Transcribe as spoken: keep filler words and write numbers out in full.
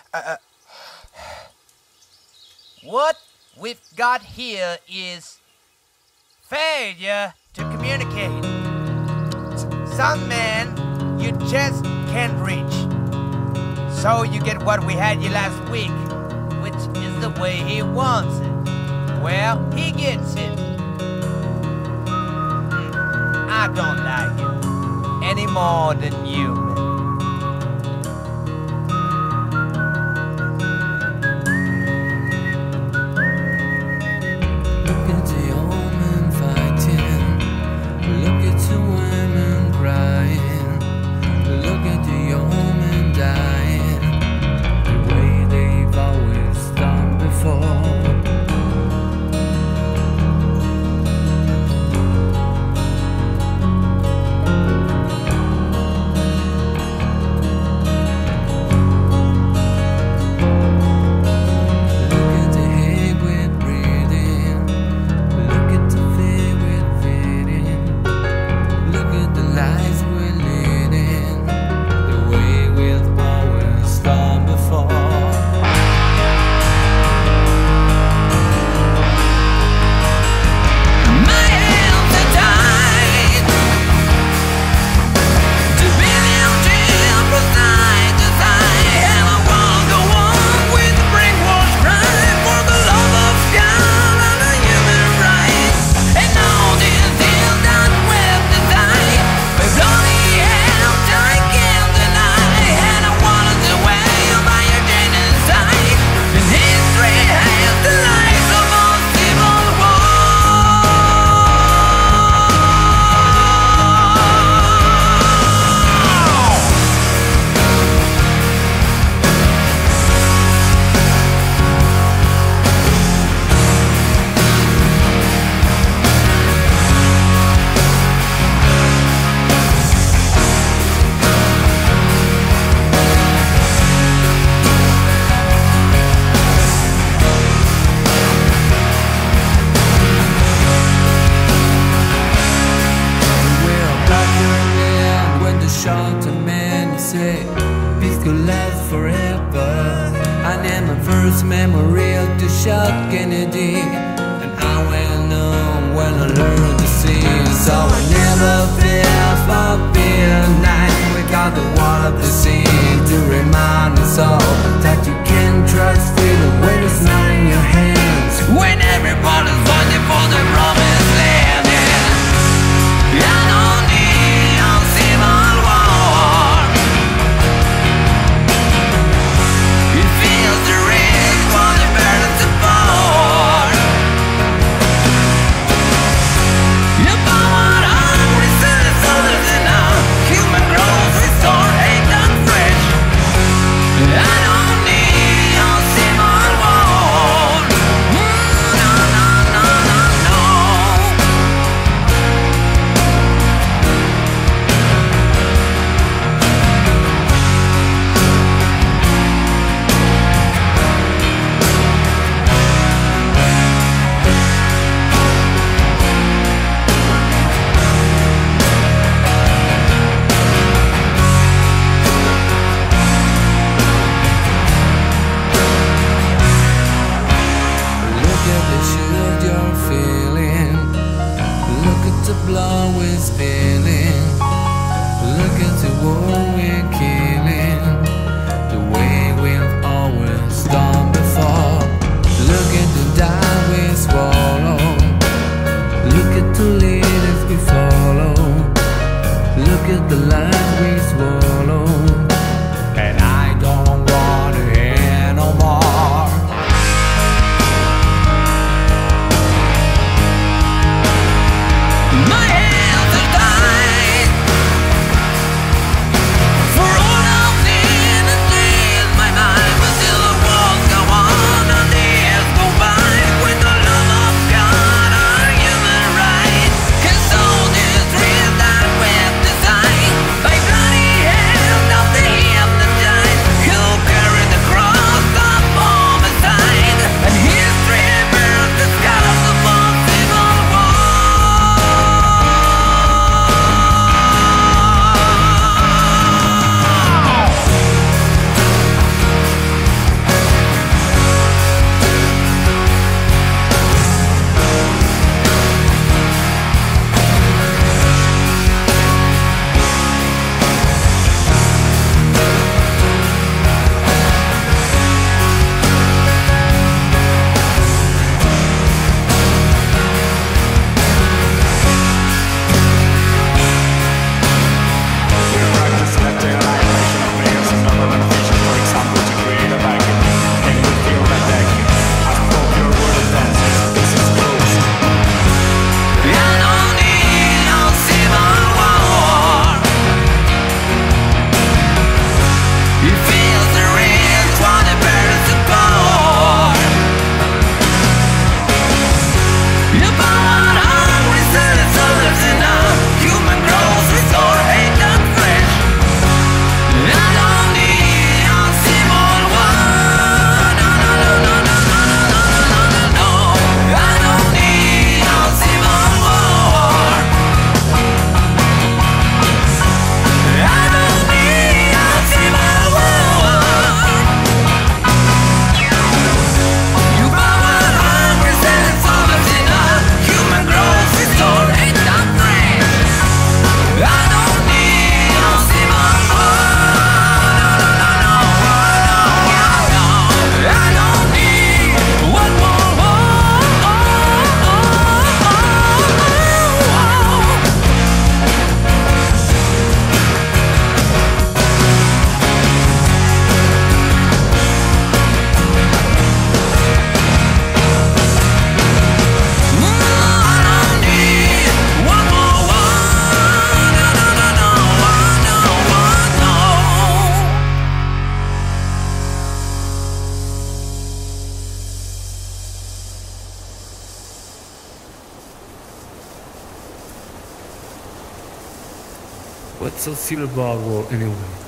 Uh, what we've got here is failure to communicate. S- some man you just can't reach. So you get what we had you last week, which is the way he wants it. Well, he gets it. Mm, I don't like it any more than you, man. Peace could last forever. I am my first memorial to shot Kennedy, and I will know when I learn to see. So I never fear for beer night. We got the wall of the sea to remind us all that you can trust freedom when it's not in your hands. When everybody's fighting for the promised land, yeah. I don't need a civil war. It feels the risk for the burden to pour. Your power hungry citizens in our human growth restore hate and friend. He feels the rains when the birds apart. You born hungry, said it's all lives in a human grocery store, ain't that fresh? I don't need a Simon one. No, no, no, no, no, no, no, no, no, no. I don't need a Simon one. I don't need a Simon one. You born hungry, said it's all lives in a human grocery store, ain't that fresh? I don't need a Simon one. No, no, no, no, no, no. I don't need one more What's so silly about war anyway?